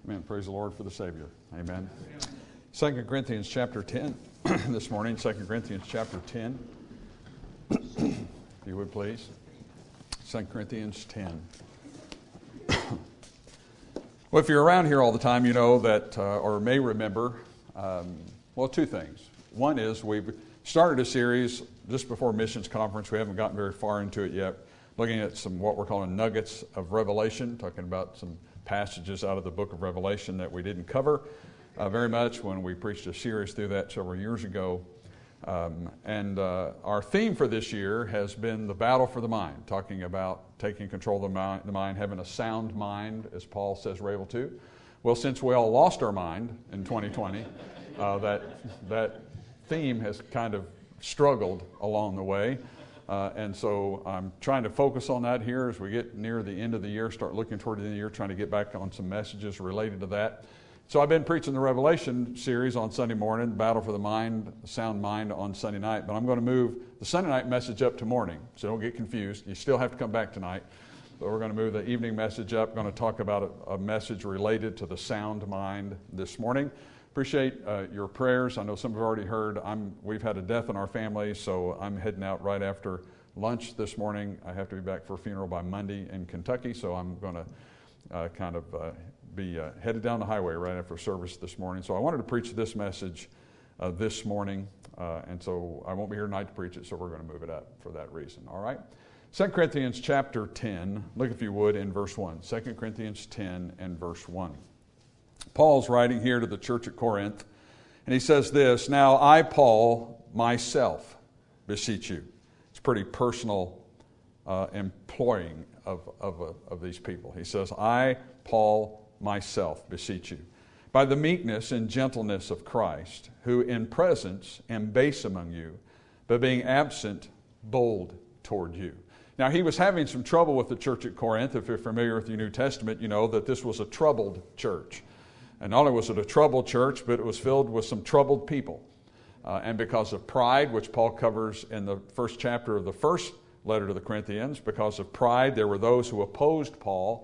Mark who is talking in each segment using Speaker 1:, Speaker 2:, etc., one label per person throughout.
Speaker 1: Amen. Praise the Lord for the Savior. Amen. 2 Corinthians chapter 10 this morning. 2 Corinthians chapter 10. If you would please. 2 Corinthians 10. Well, if you're around here all the time, you know that, or may remember, two things. One is we've started a series just before Missions Conference. We haven't gotten very far into it yet. Looking at some what we're calling nuggets of Revelation, talking about some passages out of the book of Revelation that we didn't cover very much when we preached a series through that several years ago. Our theme for this year has been the battle for the mind, talking about taking control of the mind, having a sound mind, as Paul says we're able to. Well, since we all lost our mind in 2020, that theme has kind of struggled along the way. And so I'm trying to focus on that here as we get near the end of the year, start looking toward the end of the year, trying to get back on some messages related to that. So I've been preaching the Revelation series on Sunday morning, Battle for the Mind, Sound Mind on Sunday night, but I'm going to move the Sunday night message up to morning, so don't get confused. You still have to come back tonight, but we're going to move the evening message up. Going to talk about a message related to the sound mind this morning. Appreciate your prayers. I know some have already heard. We've had a death in our family, so I'm heading out right after lunch this morning. I have to be back for a funeral by Monday in Kentucky, so I'm going to be headed down the highway right after service this morning. So I wanted to preach this message this morning, and so I won't be here tonight to preach it, so we're going to move it up for that reason. All right? 2 Corinthians chapter 10, look if you would in verse 1. 2 Corinthians 10 and verse 1. Paul's writing here to the church at Corinth, and he says this, "Now I, Paul, myself, beseech you." It's pretty personal employing of these people. He says, "I, Paul, myself, beseech you, by the meekness and gentleness of Christ, who in presence am base among you, but being absent, bold toward you." Now, he was having some trouble with the church at Corinth. If you're familiar with the New Testament, you know that this was a troubled church. And not only was it a troubled church, but it was filled with some troubled people. And because of pride, which Paul covers in the first chapter of the first letter to the Corinthians, because of pride, there were those who opposed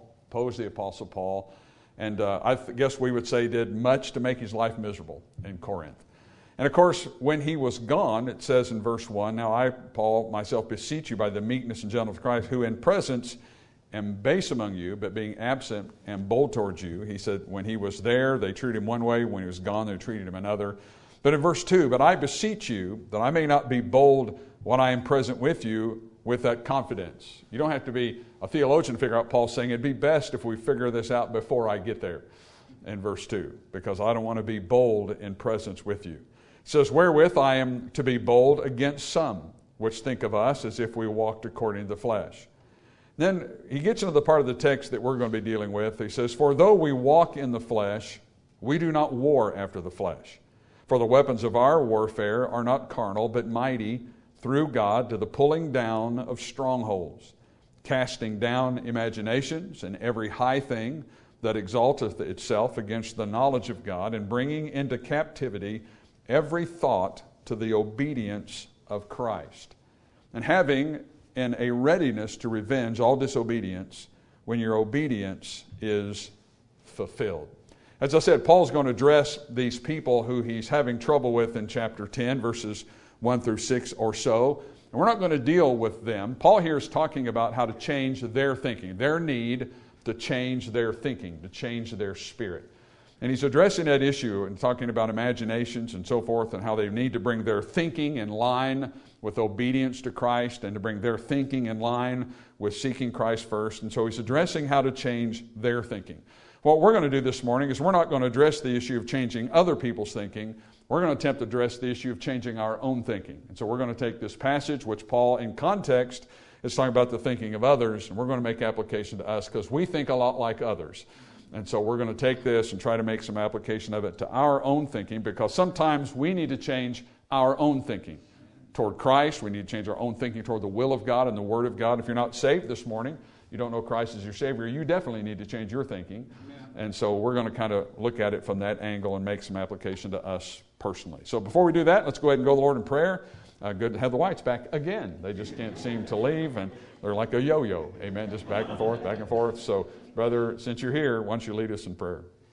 Speaker 1: the Apostle Paul, and I guess we would say did much to make his life miserable in Corinth. And of course, when he was gone, it says in verse 1, "Now I, Paul, myself beseech you by the meekness and gentleness of Christ, who in presence am base among you, but being absent am bold towards you." He said when he was there, they treated him one way. When he was gone, they treated him another. But in verse 2, "But I beseech you that I may not be bold when I am present with you with that confidence." You don't have to be a theologian to figure out Paul's saying it'd be best if we figure this out before I get there in verse 2, because I don't want to be bold in presence with you. He says, "Wherewith I am to be bold against some, which think of us as if we walked according to the flesh." Then he gets into the part of the text that we're going to be dealing with. He says, "For though we walk in the flesh, we do not war after the flesh. For the weapons of our warfare are not carnal, but mighty through God to the pulling down of strongholds, casting down imaginations and every high thing that exalteth itself against the knowledge of God, and bringing into captivity every thought to the obedience of Christ, and having in a readiness to revenge all disobedience when your obedience is fulfilled." As I said, Paul's going to address these people who he's having trouble with in chapter 10, verses 1 through 6 or so. And we're not going to deal with them. Paul here is talking about how to change their thinking, their need to change their thinking, to change their spirit. And he's addressing that issue and talking about imaginations and so forth, and how they need to bring their thinking in line with obedience to Christ, and to bring their thinking in line with seeking Christ first. And so he's addressing how to change their thinking. What we're going to do this morning is we're not going to address the issue of changing other people's thinking. We're going to attempt to address the issue of changing our own thinking. And so we're going to take this passage, which Paul in context is talking about the thinking of others, and we're going to make application to us because we think a lot like others. And so we're going to take this and try to make some application of it to our own thinking, because sometimes we need to change our own thinking toward Christ. We need to change our own thinking toward the will of God and the Word of God. If you're not saved this morning, you don't know Christ as your Savior, you definitely need to change your thinking. Amen. And so we're going to kind of look at it from that angle and make some application to us personally. So before we do that, let's go ahead and go to the Lord in prayer. Good to have the Whites back again. They just can't seem to leave, and they're like a yo-yo. Amen. Just back and forth, back and forth. So, brother, since you're here, why don't you lead us in prayer?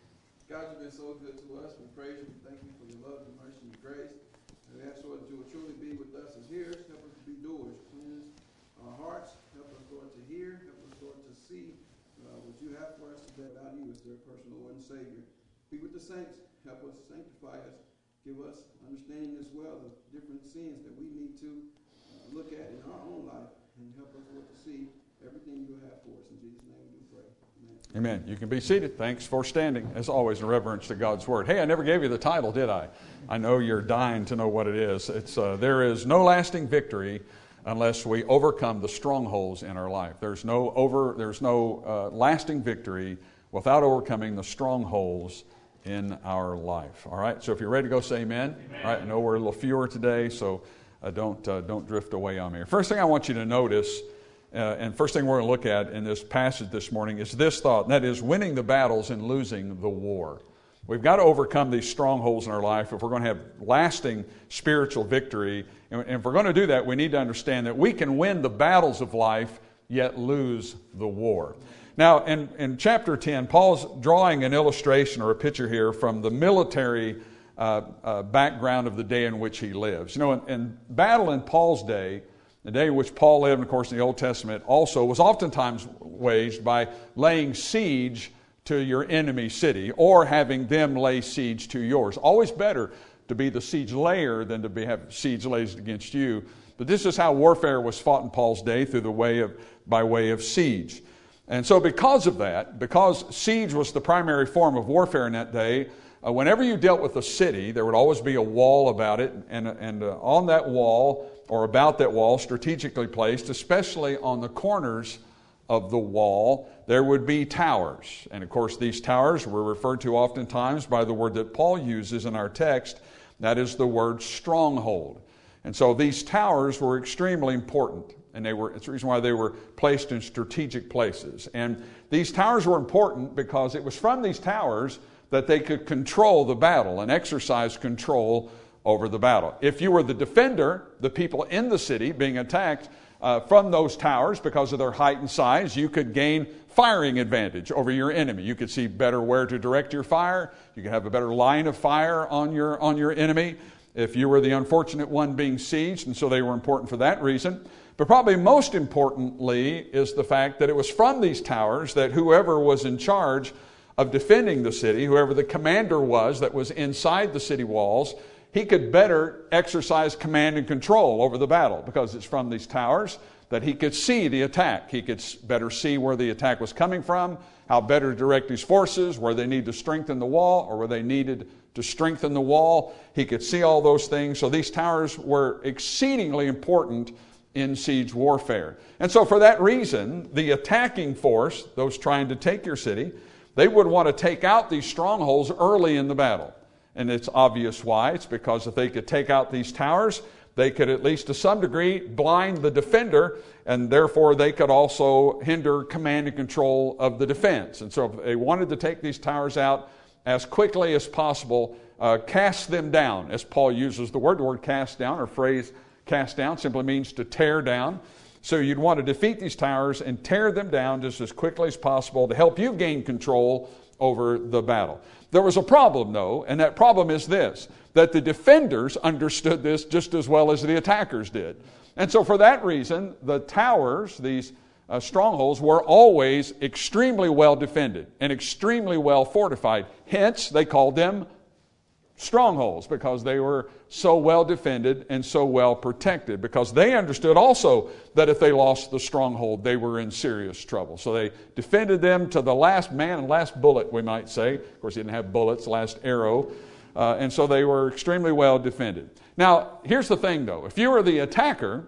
Speaker 2: God, you've been so good to us. We praise you. We thank you for your love, your mercy, and your grace. And we ask, Lord, that you will truly be with us as hearers. Help us to be doers. Cleanse our hearts. Help us, Lord, to hear. Help us, Lord, to see what you have for us today without you as their personal Lord and Savior. Be with the saints. Help us, sanctify us. Give us understanding as well of different sins that we need to look at in our own life. And help us, Lord, to see everything you have for us. In Jesus' name we do pray.
Speaker 1: Amen. You can be seated. Thanks for standing, as always, in reverence to God's Word. Hey, I never gave you the title, did I? I know you're dying to know what it is. It's there is no lasting victory unless we overcome the strongholds in our life. There's no lasting victory without overcoming the strongholds in our life. All right. So if you're ready to go, say amen. Amen. All right. I know we're a little fewer today, so don't drift away on me. First thing I want you to notice. And first thing we're going to look at in this passage this morning is this thought, and that is winning the battles and losing the war. We've got to overcome these strongholds in our life if we're going to have lasting spiritual victory. And if we're going to do that, we need to understand that we can win the battles of life, yet lose the war. Now, in chapter 10, Paul's drawing an illustration or a picture here from the military background of the day in which he lives. You know, in battle in Paul's day, the day in which Paul lived, of course, in the Old Testament also was oftentimes waged by laying siege to your enemy city or having them lay siege to yours. Always better to be the siege layer than to have siege laid against you. But this is how warfare was fought in Paul's day, by way of siege. And so because of that, because siege was the primary form of warfare in that day, whenever you dealt with a city, there would always be a wall about it, and on that wall or about that wall, strategically placed, especially on the corners of the wall, there would be towers. And of course, these towers were referred to oftentimes by the word that Paul uses in our text, that is the word stronghold. And so these towers were extremely important, and it's the reason why they were placed in strategic places. And these towers were important because it was from these towers that they could control the battle and exercise control over the battle. If you were the defender, the people in the city being attacked from those towers because of their height and size, you could gain firing advantage over your enemy. You could see better where to direct your fire. You could have a better line of fire on your enemy if you were the unfortunate one being sieged, and so they were important for that reason. But probably most importantly is the fact that it was from these towers that whoever was in charge of defending the city, whoever the commander was that was inside the city walls, he could better exercise command and control over the battle because it's from these towers that he could see the attack. He could better see where the attack was coming from, how better to direct his forces, where they need to strengthen the wall or where they needed to strengthen the wall. He could see all those things. So these towers were exceedingly important in siege warfare. And so for that reason, the attacking force, those trying to take your city, they would want to take out these strongholds early in the battle. And it's obvious why. It's because if they could take out these towers, they could at least to some degree blind the defender, and therefore they could also hinder command and control of the defense. And so if they wanted to take these towers out as quickly as possible, cast them down, as Paul uses the word. The word cast down, or phrase cast down, simply means to tear down. So you'd want to defeat these towers and tear them down just as quickly as possible to help you gain control over the battle. There was a problem, though, and that problem is this, that the defenders understood this just as well as the attackers did. And so for that reason, the towers, these strongholds, were always extremely well defended and extremely well fortified. Hence, they called them strongholds because they were so well defended and so well protected, because they understood also that if they lost the stronghold, they were in serious trouble. So they defended them to the last man and last bullet, we might say. Of course, they didn't have bullets, last arrow. And so they were extremely well defended. Now, here's the thing, though. If you were the attacker,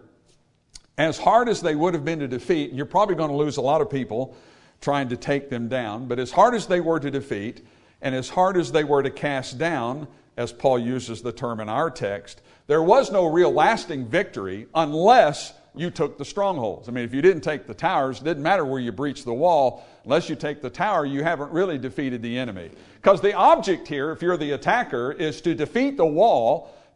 Speaker 1: as hard as they would have been to defeat, you're probably going to lose a lot of people trying to take them down. But as hard as they were to defeat, and as hard as they were to cast down, as Paul uses the term in our text, there was no real lasting victory unless you took the strongholds. I mean, if you didn't take the towers, it didn't matter where you breached the wall. Unless you take the tower, you haven't really defeated the enemy. Because the object here, if you're the attacker, is to defeat the wall,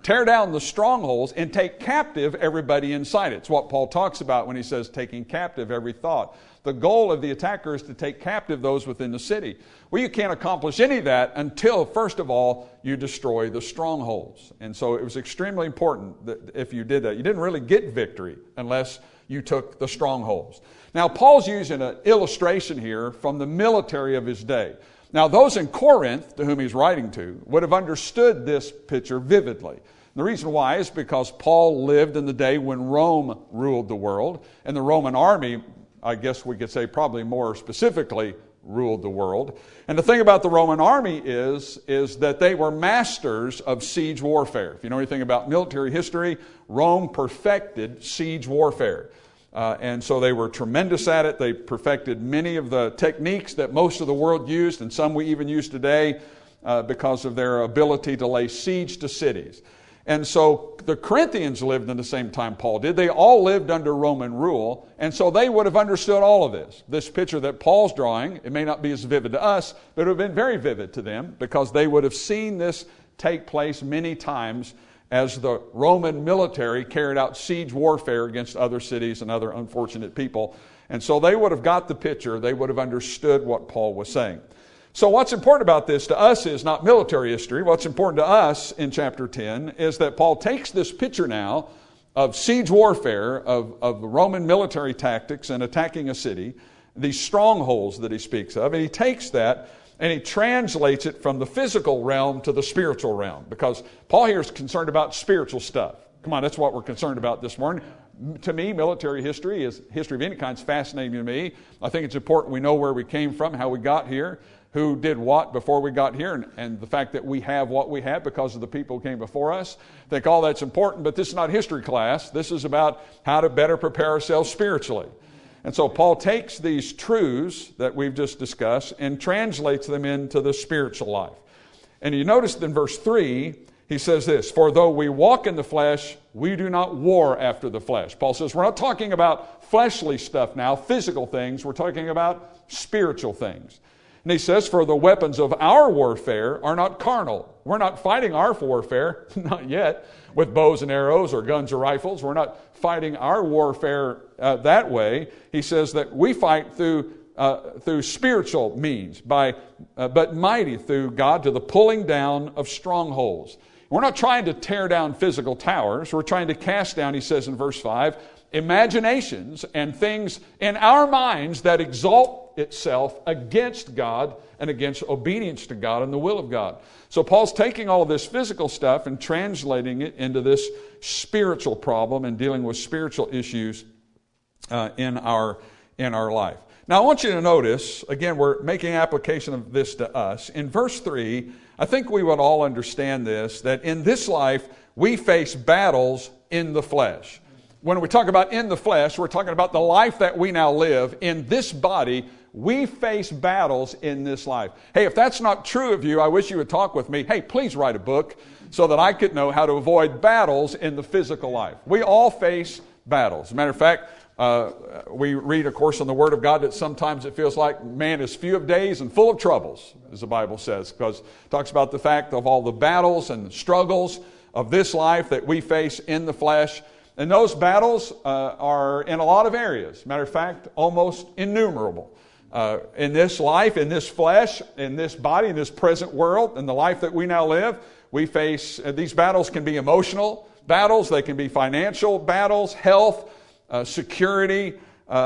Speaker 1: tear down the strongholds, and take captive everybody inside it. It's what Paul talks about when he says taking captive every thought. The goal of the attacker is to take captive those within the city. Well, you can't accomplish any of that until, first of all, you destroy the strongholds. And so it was extremely important that if you did that, you didn't really get victory unless you took the strongholds. Now, Paul's using an illustration here from the military of his day. Now, those in Corinth, to whom he's writing to, would have understood this picture vividly. The reason why is because Paul lived in the day when Rome ruled the world, and the Roman army, I guess we could say probably more specifically, ruled the world. And the thing about the Roman army is that they were masters of siege warfare. If you know anything about military history, Rome perfected siege warfare. And so they were tremendous at it. They perfected many of the techniques that most of the world used, and some we even use today because of their ability to lay siege to cities. And so the Corinthians lived in the same time Paul did. They all lived under Roman rule, and so they would have understood all of this. This picture that Paul's drawing, it may not be as vivid to us, but it would have been very vivid to them because they would have seen this take place many times as the Roman military carried out siege warfare against other cities and other unfortunate people. And so they would have got the picture. They would have understood what Paul was saying. So what's important about this to us is not military history. What's important to us in chapter 10 is that Paul takes this picture now of siege warfare, of Roman military tactics and attacking a city, these strongholds that he speaks of, and he takes that and he translates it from the physical realm to the spiritual realm, because Paul here is concerned about spiritual stuff. Come on, that's what we're concerned about this morning. To me, military history of any kind is fascinating to me. I think it's important we know where we came from, how we got here, who did what before we got here, and the fact that we have what we have because of the people who came before us. I think all that's important, but this is not history class. This is about how to better prepare ourselves spiritually. And so Paul takes these truths that we've just discussed and translates them into the spiritual life. And you notice in verse 3, he says this, "For though we walk in the flesh, we do not war after the flesh." Paul says we're not talking about fleshly stuff now, physical things. We're talking about spiritual things. And he says, "For the weapons of our warfare are not carnal." We're not fighting our warfare, not yet, with bows and arrows or guns or rifles. We're not fighting our warfare that way. He says that we fight through spiritual means, but mighty through God to the pulling down of strongholds. We're not trying to tear down physical towers. We're trying to cast down, he says in verse 5, imaginations and things in our minds that exalt itself against God and against obedience to God and the will of God. So Paul's taking all of this physical stuff and translating it into this spiritual problem and dealing with spiritual issues in our life. Now I want you to notice, again, we're making application of this to us. In verse 3, I think we would all understand this, that in this life we face battles in the flesh. When we talk about in the flesh, we're talking about the life that we now live. In this body, we face battles in this life. Hey, if that's not true of you, I wish you would talk with me. Hey, please write a book so that I could know how to avoid battles in the physical life. We all face battles. As a matter of fact, we read, of course, in the Word of God that sometimes it feels like man is few of days and full of troubles, as the Bible says, because it talks about the fact of all the battles and struggles of this life that we face in the flesh. And those battles are in a lot of areas. Matter of fact, almost innumerable. In this life, in this flesh, in this body, in this present world, in the life that we now live, we face, these battles can be emotional battles, they can be financial battles, health, security,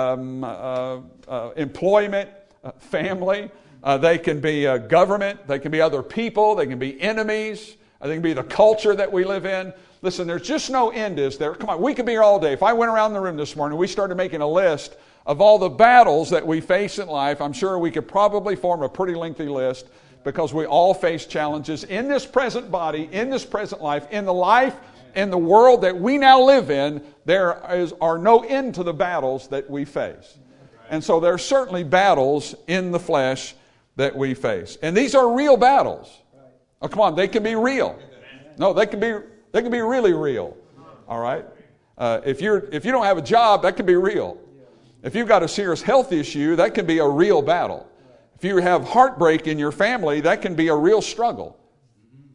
Speaker 1: employment, family. They can be government, they can be other people, they can be enemies, they can be the culture that we live in. Listen, there's just no end, is there? Come on, we could be here all day. If I went around the room this morning, we started making a list of all the battles that we face in life, I'm sure we could probably form a pretty lengthy list, because we all face challenges in this present body, in this present life, in the world that we now live in. There are no end to the battles that we face. And so there are certainly battles in the flesh that we face. And these are real battles. Oh, come on, they can be real. No, they can be really real. All right? If you don't have a job, that can be real. If you've got a serious health issue, that can be a real battle. If you have heartbreak in your family, that can be a real struggle.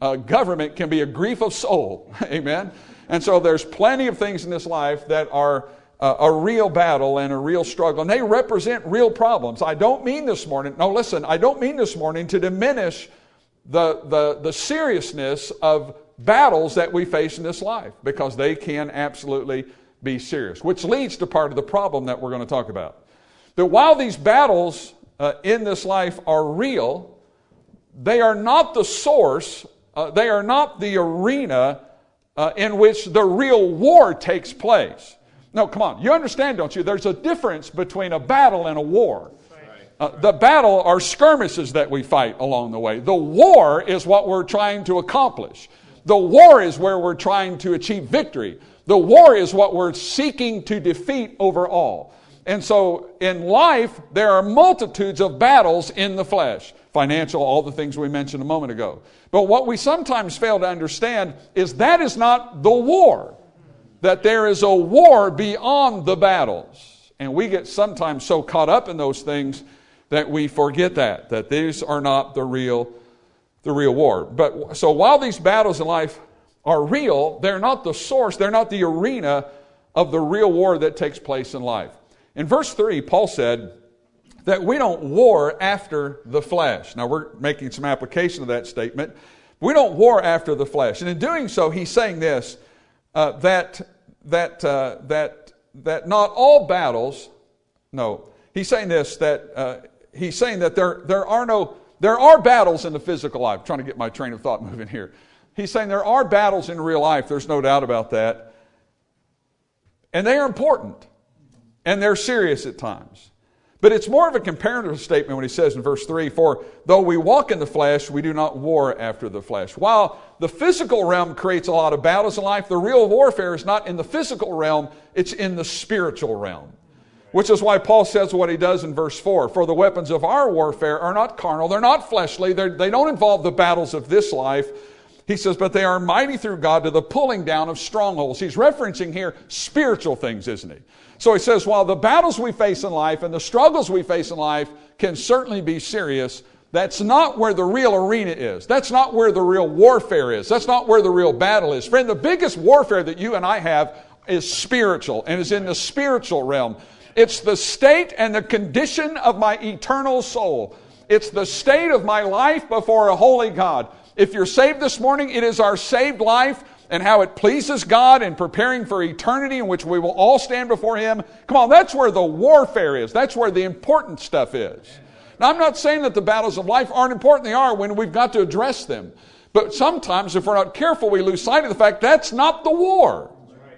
Speaker 1: government can be a grief of soul. Amen? And so there's plenty of things in this life that are a real battle and a real struggle, and they represent real problems. I don't mean this morning to diminish the seriousness of battles that we face in this life, because they can absolutely be serious, which leads to part of the problem that we're going to talk about. That while these battles in this life are real, they are not the source, they are not the arena in which the real war takes place. No, come on. You understand, don't you? There's a difference between a battle and a war. The battle are skirmishes that we fight along the way. The war is what we're trying to accomplish. The war is where we're trying to achieve victory. The war is what we're seeking to defeat overall. And so in life, there are multitudes of battles in the flesh. Financial, all the things we mentioned a moment ago. But what we sometimes fail to understand is that is not the war. That there is a war beyond the battles. And we get sometimes so caught up in those things that we forget that these are not the real war. But so while these battles in life are real, they're not the source, they're not the arena of the real war that takes place in life. In verse 3, Paul said that we don't war after the flesh. Now we're making some application of that statement. We don't war after the flesh. And in doing so, he's saying this, that not all battles, no, he's saying this, that he's saying that there are battles in the physical life. I'm trying to get my train of thought moving here. He's saying there are battles in real life. There's no doubt about that. And they are important. And they're serious at times. But it's more of a comparative statement when he says in verse 3, for though we walk in the flesh, we do not war after the flesh. While the physical realm creates a lot of battles in life, the real warfare is not in the physical realm, it's in the spiritual realm. Which is why Paul says what he does in verse 4. For the weapons of our warfare are not carnal, they're not fleshly, they don't involve the battles of this life. He says, but they are mighty through God to the pulling down of strongholds. He's referencing here spiritual things, isn't he? So he says, while the battles we face in life and the struggles we face in life can certainly be serious, that's not where the real arena is. That's not where the real warfare is. That's not where the real battle is. Friend, the biggest warfare that you and I have is spiritual and is in the spiritual realm. It's the state and the condition of my eternal soul. It's the state of my life before a holy God. If you're saved this morning, it is our saved life and how it pleases God in preparing for eternity in which we will all stand before Him. Come on, that's where the warfare is. That's where the important stuff is. Now, I'm not saying that the battles of life aren't important. They are when we've got to address them. But sometimes, if we're not careful, we lose sight of the fact that's not the war.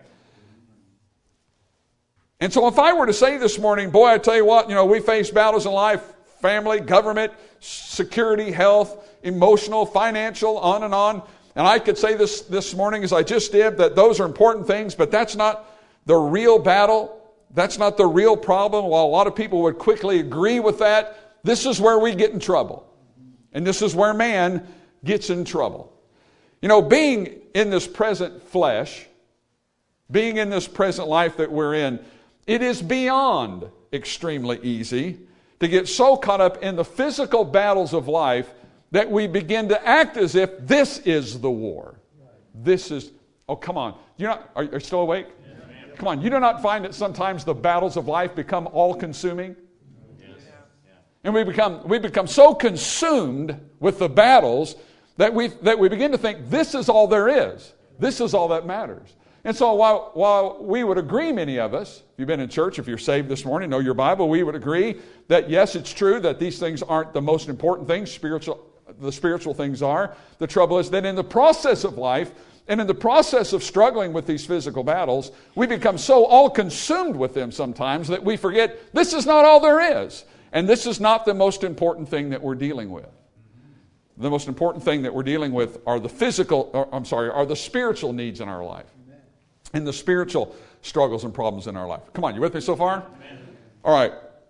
Speaker 1: And so if I were to say this morning, boy, I tell you what, we face battles in life, family, government, security, health, emotional, financial, on and on. And I could say this morning, as I just did, that those are important things, but that's not the real battle. That's not the real problem. While a lot of people would quickly agree with that, this is where we get in trouble. And this is where man gets in trouble. Being in this present flesh, being in this present life that we're in, it is beyond extremely easy to get so caught up in the physical battles of life that we begin to act as if this is the war. This is, oh, come on. Are you still awake? Yeah. Come on. You do not find that sometimes the battles of life become all-consuming? Yes. And we become so consumed with the battles that we begin to think this is all there is. This is all that matters. And so while we would agree, many of us, if you've been in church, if you're saved this morning, know your Bible, we would agree that yes, it's true that these things aren't the most important things, the spiritual things are. The trouble is that in the process of life and in the process of struggling with these physical battles, we become so all consumed with them sometimes that we forget this is not all there is. And this is not the most important thing that we're dealing with. The most important thing that we're dealing with are the spiritual needs in our life. And the spiritual struggles and problems in our life. Come on, you with me so far? Amen. All right.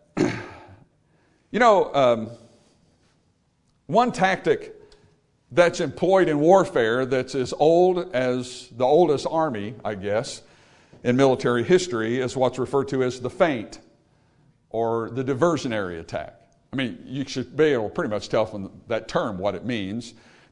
Speaker 1: One tactic that's employed in warfare that's as old as the oldest army, I guess, in military history is what's referred to as the feint or the diversionary attack. I mean, you should be able to pretty much tell from that term what it means.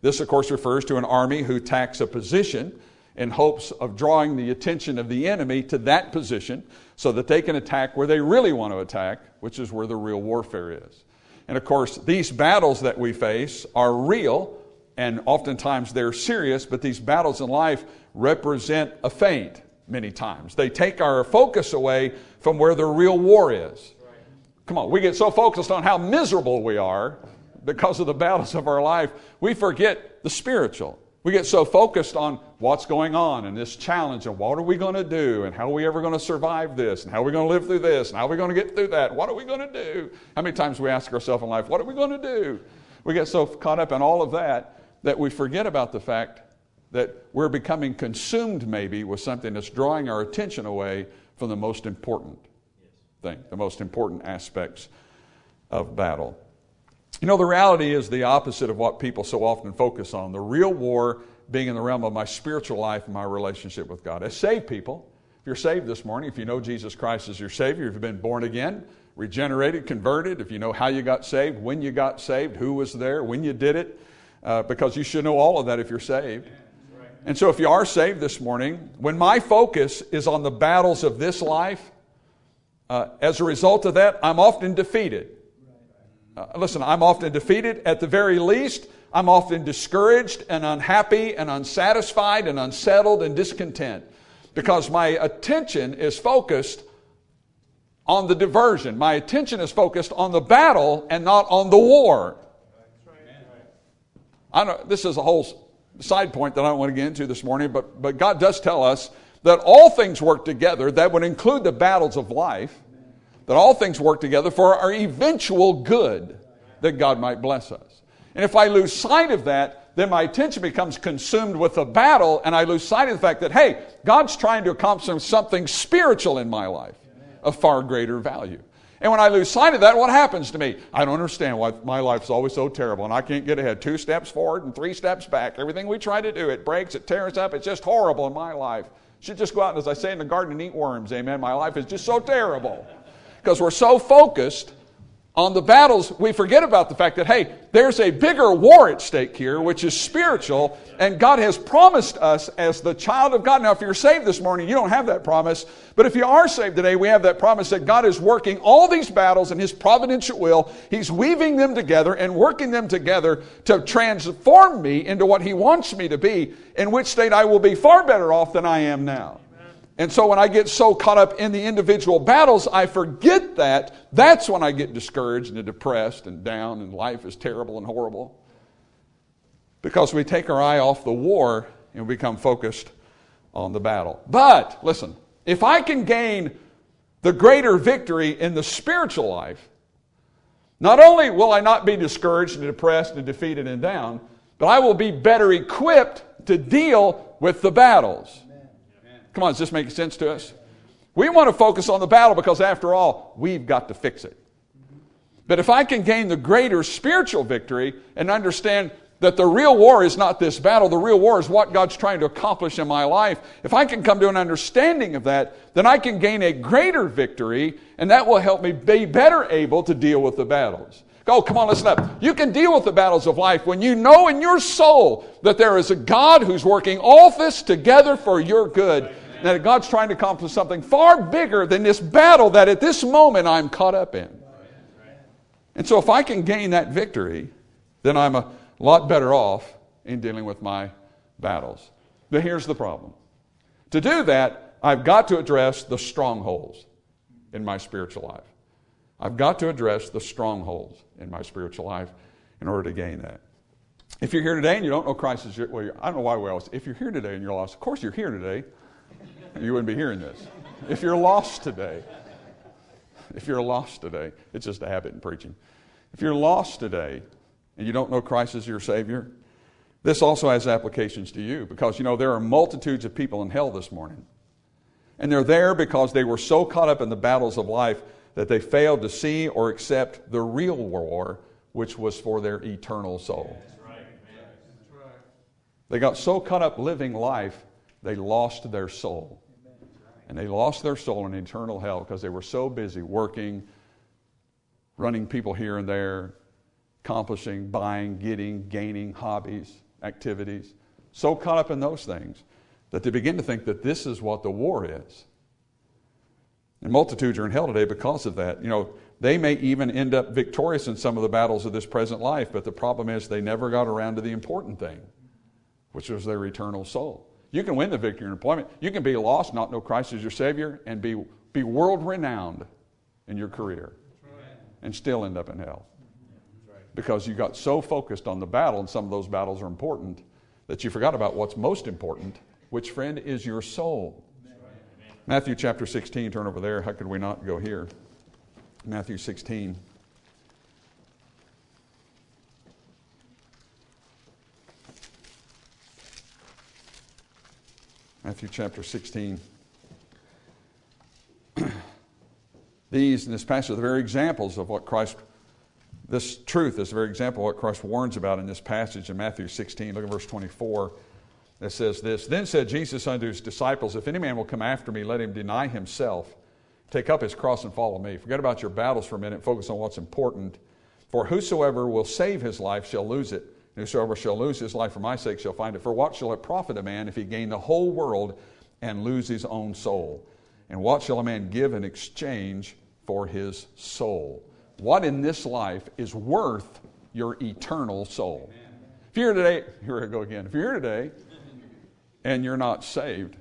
Speaker 1: This, of course, refers to an army who attacks a position in hopes of drawing the attention of the enemy to that position so that they can attack where they really want to attack, which is where the real warfare is. And, of course, these battles that we face are real, and oftentimes they're serious, but these battles in life represent a feint many times. They take our focus away from where the real war is. Come on, we get so focused on how miserable we are because of the battles of our life, we forget the spiritual. We get so focused on what's going on and this challenge and what are we going to do and how are we ever going to survive this and how are we going to live through this and how are we going to get through that? What are we going to do? How many times we ask ourselves in life, what are we going to do? We get so caught up in all of that that we forget about the fact that we're becoming consumed maybe with something that's drawing our attention away from the most important thing, the most important aspects of battle. You know, the reality is the opposite of what people so often focus on. The real war being in the realm of my spiritual life and my relationship with God. As saved people, if you're saved this morning, if you know Jesus Christ as your Savior, if you've been born again, regenerated, converted, if you know how you got saved, when you got saved, who was there, when you did it, because you should know all of that if you're saved. And so if you are saved this morning, when my focus is on the battles of this life, as a result of that, I'm often defeated. Listen, I'm often defeated. At the very least, I'm often discouraged and unhappy and unsatisfied and unsettled and discontent because my attention is focused on the diversion. My attention is focused on the battle and not on the war. I know this is a whole side point that I don't want to get into this morning, but God does tell us that all things work together. That would include the battles of life. That all things work together for our eventual good, that God might bless us. And if I lose sight of that, then my attention becomes consumed with the battle, and I lose sight of the fact that, hey, God's trying to accomplish something spiritual in my life of far greater value. And when I lose sight of that, what happens to me? I don't understand why my life's always so terrible, and I can't get ahead. 2 steps forward and 3 steps back. Everything we try to do, it breaks, it tears up. It's just horrible in my life. Should just go out, and as I say in the garden, and eat worms. Amen. My life is just so terrible. Because we're so focused on the battles, we forget about the fact that, hey, there's a bigger war at stake here, which is spiritual, and God has promised us as the child of God. Now, if you're saved this morning, you don't have that promise, but if you are saved today, we have that promise that God is working all these battles in His providential will. He's weaving them together and working them together to transform me into what He wants me to be, in which state I will be far better off than I am now. And so when I get so caught up in the individual battles, I forget that. That's when I get discouraged and depressed and down and life is terrible and horrible. Because we take our eye off the war and we become focused on the battle. But, listen, if I can gain the greater victory in the spiritual life, not only will I not be discouraged and depressed and defeated and down, but I will be better equipped to deal with the battles. Come on, does this make sense to us? We want to focus on the battle because, after all, we've got to fix it. But if I can gain the greater spiritual victory and understand that the real war is not this battle, the real war is what God's trying to accomplish in my life, if I can come to an understanding of that, then I can gain a greater victory, and that will help me be better able to deal with the battles. Oh, come on, listen up. You can deal with the battles of life when you know in your soul that there is a God who's working all this together for your good. And that God's trying to accomplish something far bigger than this battle that at this moment I'm caught up in. And so if I can gain that victory, then I'm a lot better off in dealing with my battles. But here's the problem. To do that, I've got to address the strongholds in my spiritual life. I've got to address the strongholds in my spiritual life in order to gain that. If you're here today and you don't know Christ as your, well, I don't know why we always, if you're here today and you're lost, of course you're here today. You wouldn't be hearing this. If you're lost today, it's just a habit in preaching. If you're lost today and you don't know Christ as your Savior, this also has applications to you because, you know, there are multitudes of people in hell this morning. And they're there because they were so caught up in the battles of life that they failed to see or accept the real war, which was for their eternal soul. That's right. That's right. They got so caught up living life, they lost their soul. And they lost their soul in eternal hell because they were so busy working, running people here and there, accomplishing, buying, getting, gaining hobbies, activities, so caught up in those things that they begin to think that this is what the war is. And multitudes are in hell today because of that. They may even end up victorious in some of the battles of this present life, but the problem is they never got around to the important thing, which was their eternal soul. You can win the victory in employment. You can be lost, not know Christ as your Savior, and be world-renowned in your career and still end up in hell. Because you got so focused on the battle, and some of those battles are important, that you forgot about what's most important, which, friend, is your soul. Matthew chapter 16, turn over there. How could we not go here? Matthew 16. Matthew chapter 16. These, in this passage, are the very examples of what Christ, this truth is the very example of what Christ warns about in this passage in Matthew 16. Look at verse 24. It says this, Then said Jesus unto his disciples, If any man will come after me, let him deny himself, take up his cross and follow me. Forget about your battles for a minute, focus on what's important. For whosoever will save his life shall lose it, and whosoever shall lose his life for my sake shall find it. For what shall it profit a man if he gain the whole world and lose his own soul? And what shall a man give in exchange for his soul? What in this life is worth your eternal soul? If you're here today, here I go again. If you're here today and you're not saved,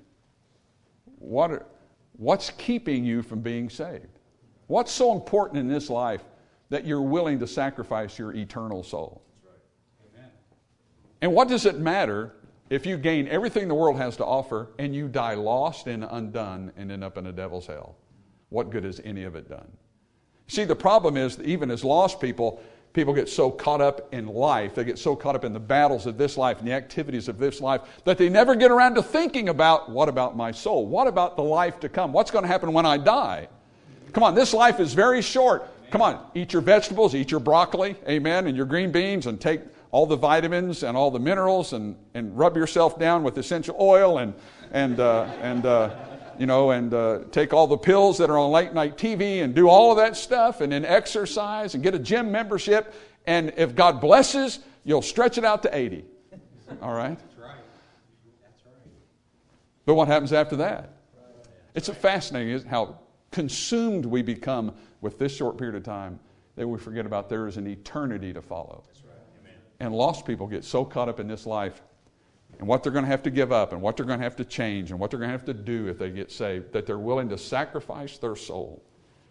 Speaker 1: what's keeping you from being saved? What's so important in this life that you're willing to sacrifice your eternal soul? And what does it matter if you gain everything the world has to offer and you die lost and undone and end up in a devil's hell? What good has any of it done? See, the problem is that even as lost people get so caught up in life, they get so caught up in the battles of this life and the activities of this life that they never get around to thinking about, what about my soul? What about the life to come? What's going to happen when I die? Come on, this life is very short. Come on, eat your vegetables, eat your broccoli, amen, and your green beans, and take all the vitamins and all the minerals and rub yourself down with essential oil and take all the pills that are on late night TV and do all of that stuff and then exercise and get a gym membership. And if God blesses, you'll stretch it out to 80. All right? That's right. But what happens after that? It's fascinating how consumed we become with this short period of time that we forget about there is an eternity to follow. That's right. Amen. And lost people get so caught up in this life and what they're going to have to give up and what they're going to have to change and what they're going to have to do if they get saved, that they're willing to sacrifice their soul.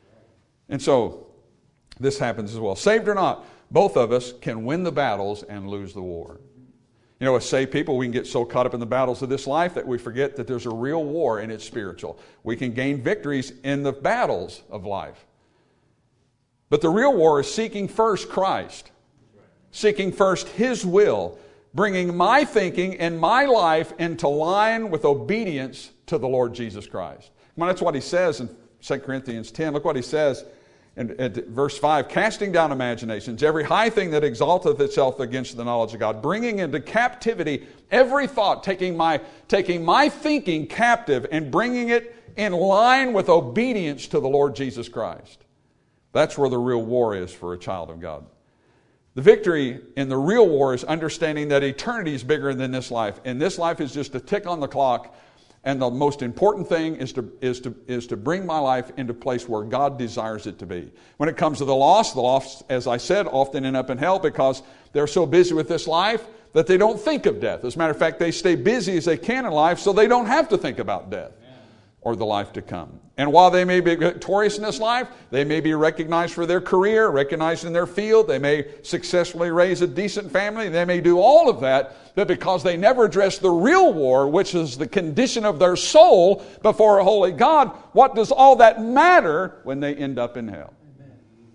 Speaker 1: And so this happens as well. Saved or not, both of us can win the battles and lose the war. As saved people, we can get so caught up in the battles of this life that we forget that there's a real war and it's spiritual. We can gain victories in the battles of life. But the real war is seeking first Christ, seeking first His will, bringing my thinking and my life into line with obedience to the Lord Jesus Christ. Come on, that's what he says in 2 Corinthians 10. Look what he says in verse 5. Casting down imaginations, every high thing that exalteth itself against the knowledge of God, bringing into captivity every thought, taking my thinking captive and bringing it in line with obedience to the Lord Jesus Christ. That's where the real war is for a child of God. The victory in the real war is understanding that eternity is bigger than this life. And this life is just a tick on the clock. And the most important thing is to bring my life into a place where God desires it to be. When it comes to the lost, as I said, often end up in hell because they're so busy with this life that they don't think of death. As a matter of fact, they stay busy as they can in life so they don't have to think about death or the life to come. And while they may be victorious in this life, they may be recognized for their career, recognized in their field, they may successfully raise a decent family, they may do all of that, but because they never address the real war, which is the condition of their soul before a holy God, what does all that matter when they end up in hell? Amen.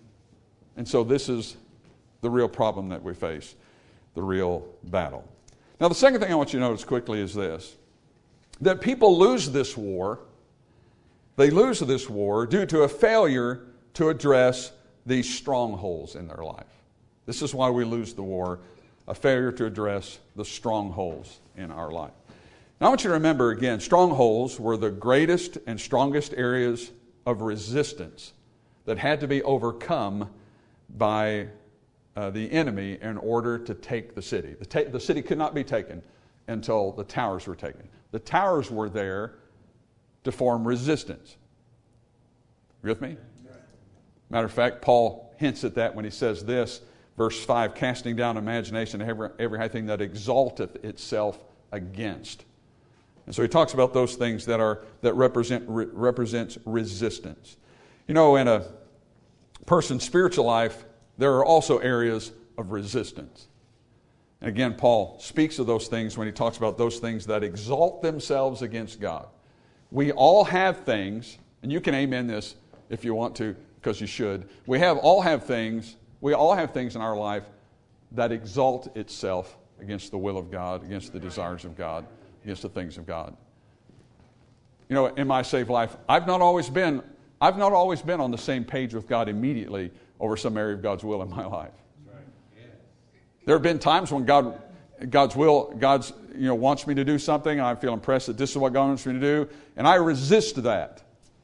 Speaker 1: And so this is the real problem that we face, the real battle. Now the second thing I want you to notice quickly is this, that people lose this war. They lose this war due to a failure to address these strongholds in their life. This is why we lose the war, a failure to address the strongholds in our life. Now I want you to remember again, strongholds were the greatest and strongest areas of resistance that had to be overcome by the enemy in order to take the city. The city could not be taken until the towers were taken. The towers were there to form resistance. You with me? Matter of fact, Paul hints at that when he says this, verse 5, casting down imagination and every high thing that exalteth itself against. And so he talks about those things that represents resistance. You know, in a person's spiritual life, there are also areas of resistance. And again, Paul speaks of those things when he talks about those things that exalt themselves against God. We all have things, and you can amen this if you want to, because you should. We all have things in our life that exalt itself against the will of God, against the desires of God, against the things of God. You know, in my saved life, I've not always been on the same page with God immediately over some area of God's will in my life. There have been times when God's wants me to do something, and I feel impressed that this is what God wants me to do, and I resist that.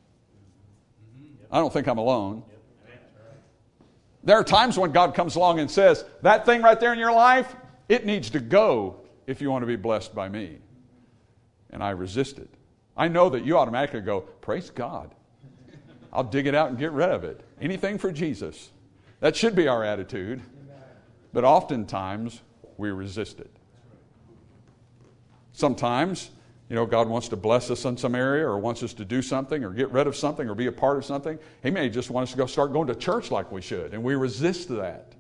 Speaker 1: I don't think I'm alone. There are times when God comes along and says, that thing right there in your life, it needs to go if you want to be blessed by me. And I resist it. I know that you automatically go, praise God. I'll dig it out and get rid of it. Anything for Jesus. That should be our attitude. But oftentimes, we resist it. Sometimes, God wants to bless us in some area or wants us to do something or get rid of something or be a part of something. He may just want us to start going to church like we should, and we resist that.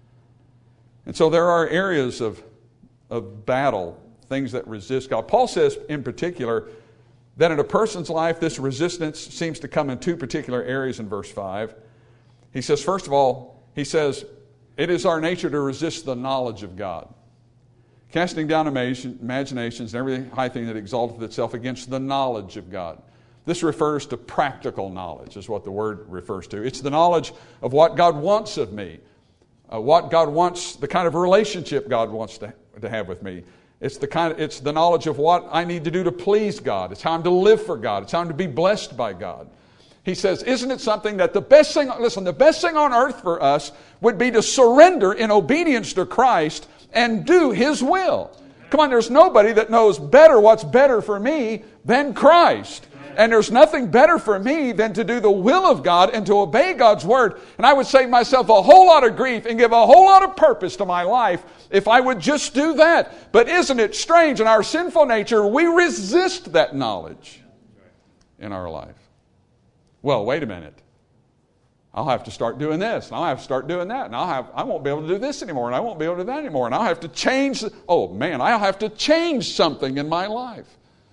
Speaker 1: And so there are areas of battle, things that resist God. Paul says in particular that in a person's life, this resistance seems to come in two particular areas in verse 5. He says, first of all, it is our nature to resist the knowledge of God. Casting down imaginations and every high thing that exalteth itself against the knowledge of God. This refers to practical knowledge, is what the word refers to. It's the knowledge of what God wants of me, what God wants, the kind of relationship God wants to have with me. It's the knowledge of what I need to do to please God. It's how I'm to live for God. It's how I'm to be blessed by God. He says, isn't it something that the best thing on earth for us would be to surrender in obedience to Christ and do His will. Come on, there's nobody that knows better what's better for me than Christ. And there's nothing better for me than to do the will of God and to obey God's word. And I would save myself a whole lot of grief and give a whole lot of purpose to my life if I would just do that. But isn't it strange, in our sinful nature, we resist that knowledge in our life. Well, wait a minute. I'll have to start doing this, and I'll have to start doing that, and I won't be able to do this anymore, and I won't be able to do that anymore, and I'll have to change. I'll have to change something in my life.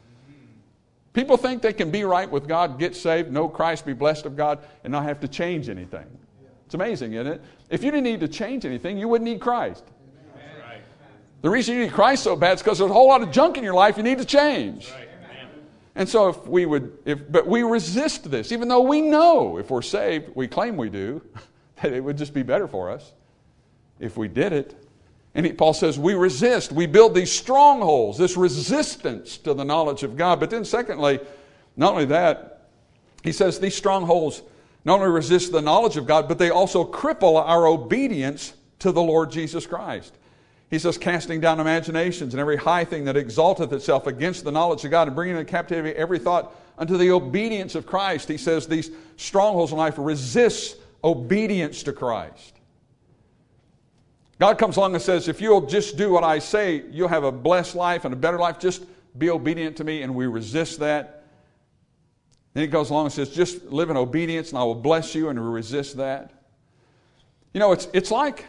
Speaker 1: People think they can be right with God, get saved, know Christ, be blessed of God, and not have to change anything. It's amazing, isn't it? If you didn't need to change anything, you wouldn't need Christ. Right. The reason you need Christ so bad is because there's a whole lot of junk in your life you need to change. Right. And so but we resist this, even though we know if we're saved, we claim we do, that it would just be better for us if we did it. And Paul says we resist. We build these strongholds, this resistance to the knowledge of God. But then secondly, not only that, he says these strongholds not only resist the knowledge of God, but they also cripple our obedience to the Lord Jesus Christ. He says, casting down imaginations and every high thing that exalteth itself against the knowledge of God and bringing into captivity every thought unto the obedience of Christ. He says these strongholds in life resist obedience to Christ. God comes along and says, if you'll just do what I say, you'll have a blessed life and a better life. Just be obedient to me, and we resist that. Then he goes along and says, just live in obedience and I will bless you, and we resist that. You know, it's like...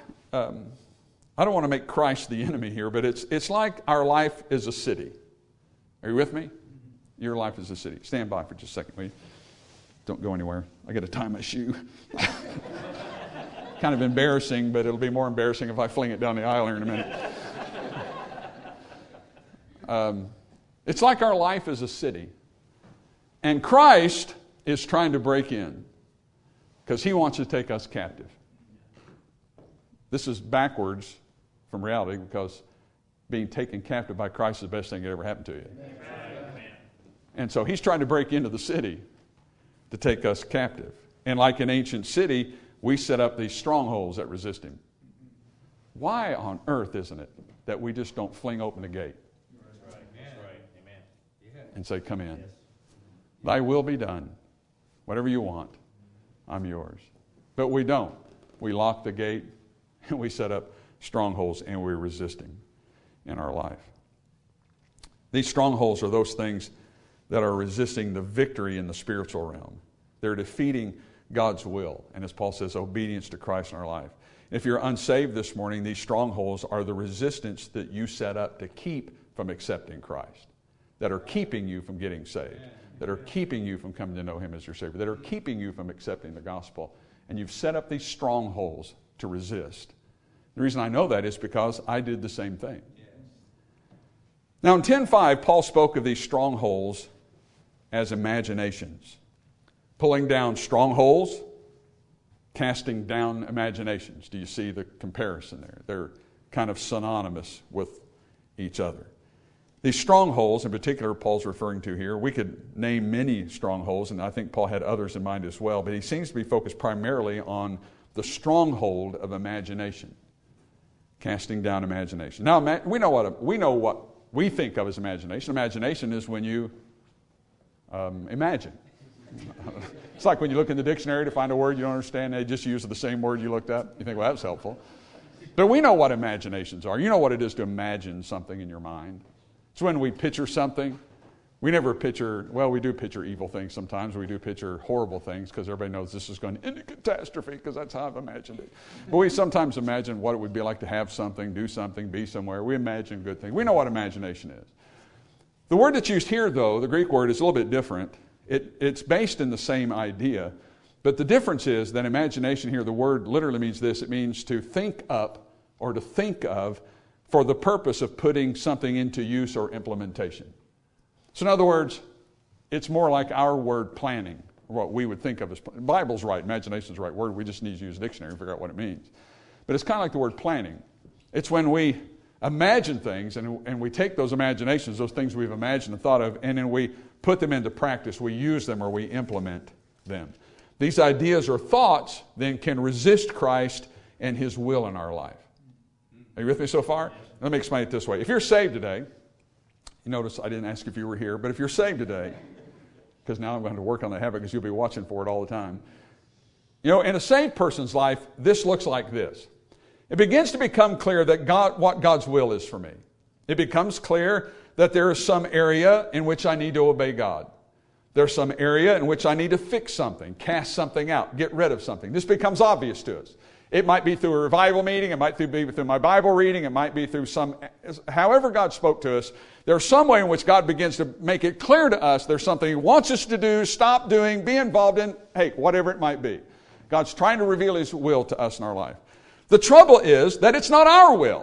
Speaker 1: I don't want to make Christ the enemy here, but it's like our life is a city. Are you with me? Your life is a city. Stand by for just a second, will you? Don't go anywhere. I got to tie my shoe. Kind of embarrassing, but it'll be more embarrassing if I fling it down the aisle here in a minute. It's like our life is a city. And Christ is trying to break in because He wants to take us captive. This is backwards from reality because being taken captive by Christ is the best thing that ever happened to you. Amen. And so He's trying to break into the city to take us captive. And like an ancient city, we set up these strongholds that resist Him. Why on earth isn't it that we just don't fling open the gate and say, come in. Thy will be done. Whatever you want, I'm yours. But we don't. We lock the gate and we set up strongholds and we resist Him in our life. These strongholds are those things that are resisting the victory in the spiritual realm. They're defeating God's will. And as Paul says, obedience to Christ in our life. If you're unsaved this morning, these strongholds are the resistance that you set up to keep from accepting Christ, that are keeping you from getting saved, that are keeping you from coming to know Him as your Savior, that are keeping you from accepting the gospel. And you've set up these strongholds to resist. The reason I know that is because I did the same thing. Now in 10:5, Paul spoke of these strongholds as imaginations. Pulling down strongholds, casting down imaginations. Do you see the comparison there? They're kind of synonymous with each other. These strongholds, in particular, Paul's referring to here, we could name many strongholds, and I think Paul had others in mind as well, but he seems to be focused primarily on the stronghold of imagination, casting down imagination. Now, we know what we think of as imagination. Imagination is when you imagine. It's like when you look in the dictionary to find a word you don't understand, they just use the same word you looked up. You think, well, that's helpful. But we know what imaginations are. You know what it is to imagine something in your mind. It's when we picture something. We never picture, well, we do picture evil things sometimes. We do picture horrible things because everybody knows this is going to end in catastrophe because that's how I've imagined it. But we sometimes imagine what it would be like to have something, do something, be somewhere. We imagine good things. We know what imagination is. The word that's used here, though, the Greek word, is a little bit different. It's based in the same idea. But the difference is that imagination here, the word literally means this. It means to think up or to think of for the purpose of putting something into use or implementation. So in other words, it's more like our word planning, what we would think of as, the Bible's right, imagination's the right word, we just need to use a dictionary and figure out what it means. But it's kind of like the word planning. It's when we imagine things and we take those imaginations, those things we've imagined and thought of, and then we put them into practice, we use them or we implement them. These ideas or thoughts then can resist Christ and His will in our life. Are you with me so far? Let me explain it this way. If you're saved today, you notice I didn't ask if you were here, but if you're saved today, because now I'm going to work on the habit because you'll be watching for it all the time. You know, in a saved person's life, this looks like this. It begins to become clear that what God's will is for me. It becomes clear that there is some area in which I need to obey God. There's some area in which I need to fix something, cast something out, get rid of something. This becomes obvious to us. It might be through a revival meeting. It might be through my Bible reading. It might be through however God spoke to us. There's some way in which God begins to make it clear to us there's something He wants us to do, stop doing, be involved in, hey, whatever it might be. God's trying to reveal His will to us in our life. The trouble is that it's not our will.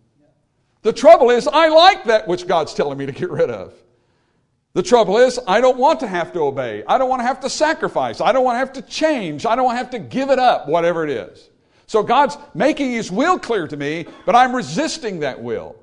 Speaker 1: The trouble is I like that which God's telling me to get rid of. The trouble is I don't want to have to obey. I don't want to have to sacrifice. I don't want to have to change. I don't want to have to give it up, whatever it is. So God's making His will clear to me, but I'm resisting that will.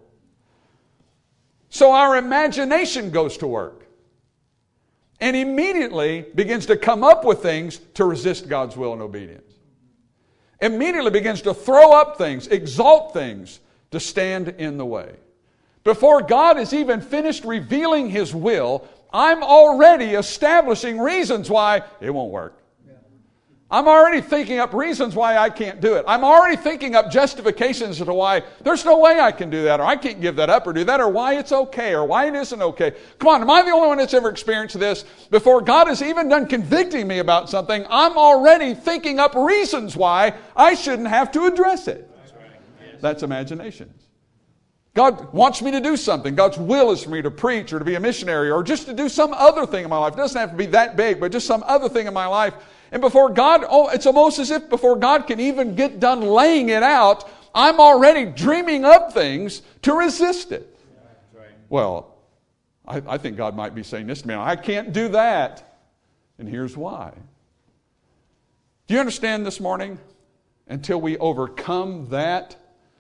Speaker 1: So our imagination goes to work and immediately begins to come up with things to resist God's will and obedience. Immediately begins to throw up things, exalt things to stand in the way. Before God has even finished revealing His will, I'm already establishing reasons why it won't work. I'm already thinking up reasons why I can't do it. I'm already thinking up justifications as to why there's no way I can do that, or I can't give that up or do that, or why it's okay, or why it isn't okay. Come on, am I the only one that's ever experienced this? Before God has even done convicting me about something, I'm already thinking up reasons why I shouldn't have to address it. That's imaginations. God wants me to do something. God's will is for me to preach or to be a missionary or just to do some other thing in my life. It doesn't have to be that big, but just some other thing in my life. And before God, it's almost as if before God can even get done laying it out, I'm already dreaming up things to resist it. Well, I think God might be saying this to me. I can't do that. And here's why. Do you understand this morning? Until we overcome that,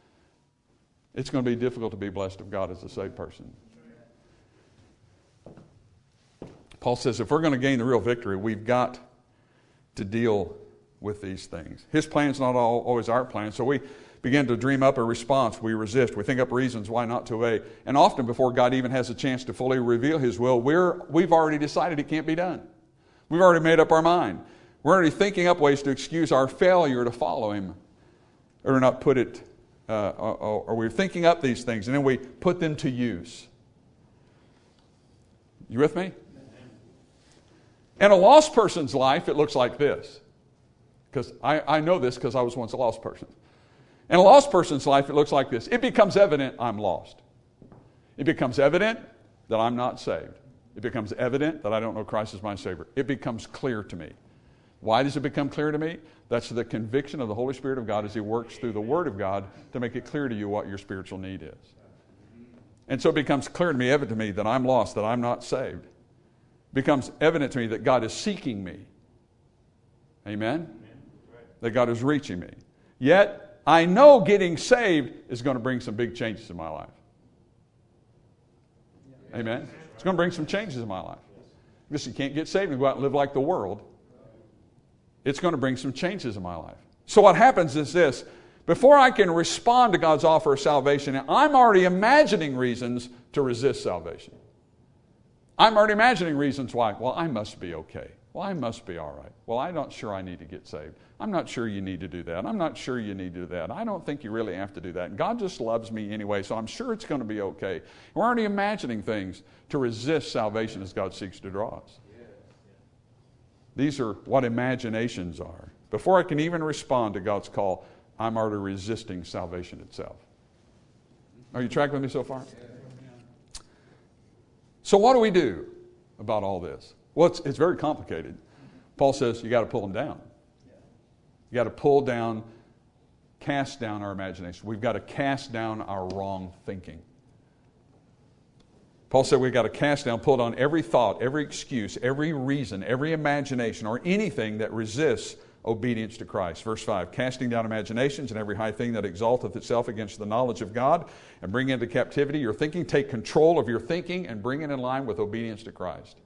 Speaker 1: it's going to be difficult to be blessed of God as a saved person. Paul says if we're going to gain the real victory, we've got to deal with these things. His plan's not always our plan. So we begin to dream up a response, we resist. We think up reasons why not to obey. And often before God even has a chance to fully reveal His will, we've already decided it can't be done. We've already made up our mind. We're already thinking up ways to excuse our failure to follow Him, or not put it, or we're thinking up these things, and then we put them to use. You with me? In a lost person's life, it looks like this. Because I know this because I was once a lost person. In a lost person's life, it looks like this. It becomes evident I'm lost. It becomes evident that I'm not saved. It becomes evident that I don't know Christ as my Savior. It becomes clear to me. Why does it become clear to me? That's the conviction of the Holy Spirit of God as He works through the Word of God to make it clear to you what your spiritual need is. And so it becomes clear to me, evident to me, that I'm lost, that I'm not saved. It becomes evident to me that God is seeking me. Amen? That God is reaching me. Yet, I know getting saved is going to bring some big changes in my life. Amen? It's going to bring some changes in my life. Because you can't get saved and go out and live like the world. It's going to bring some changes in my life. So what happens is this. Before I can respond to God's offer of salvation, I'm already imagining reasons to resist salvation. I'm already imagining reasons why. Well, I must be okay. Well, I must be all right. Well, I'm not sure I need to get saved. I'm not sure you need to do that. I'm not sure you need to do that. I don't think you really have to do that. And God just loves me anyway, so I'm sure it's going to be okay. We're already imagining things to resist salvation as God seeks to draw us. These are what imaginations are. Before I can even respond to God's call, I'm already resisting salvation itself. Are you tracking with me so far? So what do we do about all this? Well, it's very complicated. Paul says you got to pull them down. You got to pull down, cast down our imagination. We've got to cast down our wrong thinking. Paul said we've got to cast down, pull down every thought, every excuse, every reason, every imagination, or anything that resists obedience to Christ. Verse 5, casting down imaginations and every high thing that exalteth itself against the knowledge of God, and bring into captivity your thinking. Take control of your thinking and bring it in line with obedience to Christ.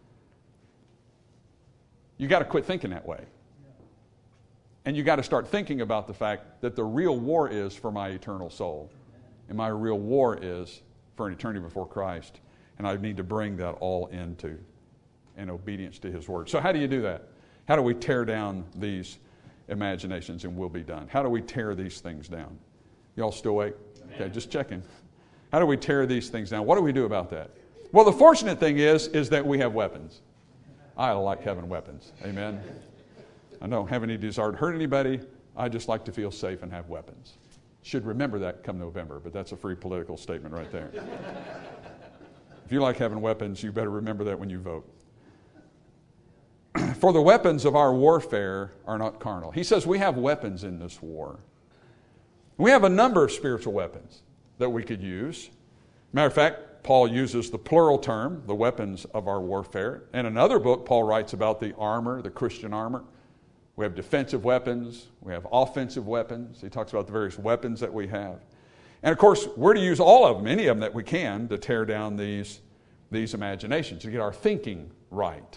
Speaker 1: You got to quit thinking that way. And you got to start thinking about the fact that the real war is for my eternal soul. And my real war is for an eternity before Christ. And I need to bring that all into an obedience to His Word. So how do you do that? How do we tear down these imaginations and will be done? How do we tear these things down? Y'all still awake? Okay, just checking. How do we tear these things down? What do we do about that? Well, the fortunate thing is that we have weapons. I like having weapons. Amen. I don't have any desire to hurt anybody. I just like to feel safe and have weapons. Should remember that come November, but that's a free political statement right there. If you like having weapons, you better remember that when you vote. For the weapons of our warfare are not carnal. He says we have weapons in this war. We have a number of spiritual weapons that we could use. Matter of fact, Paul uses the plural term, the weapons of our warfare. In another book, Paul writes about the armor, the Christian armor. We have defensive weapons. We have offensive weapons. He talks about the various weapons that we have. And of course, we're to use all of them, any of them that we can, to tear down these imaginations, to get our thinking right.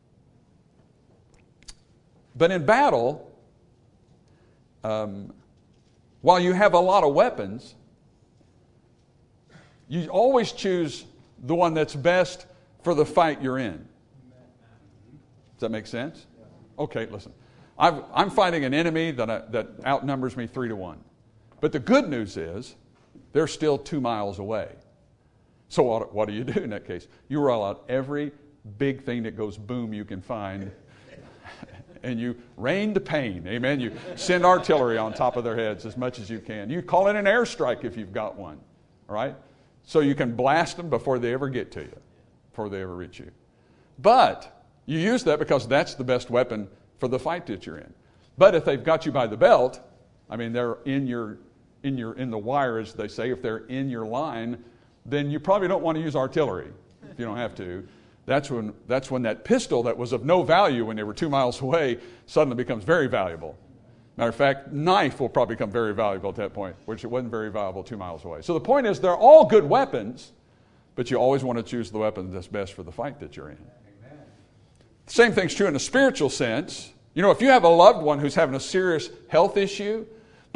Speaker 1: But in battle, while you have a lot of weapons, you always choose the one that's best for the fight you're in. Does that make sense? Okay, listen. I'm fighting an enemy that outnumbers me 3-1. But the good news is they're still 2 miles away. So what do you do in that case? You roll out every big thing that goes boom you can find, and you rain the pain. Amen. You send artillery on top of their heads as much as you can. You call it an airstrike if you've got one. All right? So you can blast them before they ever get to you, before they ever reach you. But you use that because that's the best weapon for the fight that you're in. But if they've got you by the belt, I mean, they're in the wire, as they say. If they're in your line, then you probably don't want to use artillery if you don't have to. That's when that pistol that was of no value when they were 2 miles away suddenly becomes very valuable. Matter of fact, knife will probably become very valuable at that point, which it wasn't very valuable 2 miles away. So the point is, they're all good weapons, but you always want to choose the weapon that's best for the fight that you're in. Amen. The same thing's true in a spiritual sense. You know, if you have a loved one who's having a serious health issue,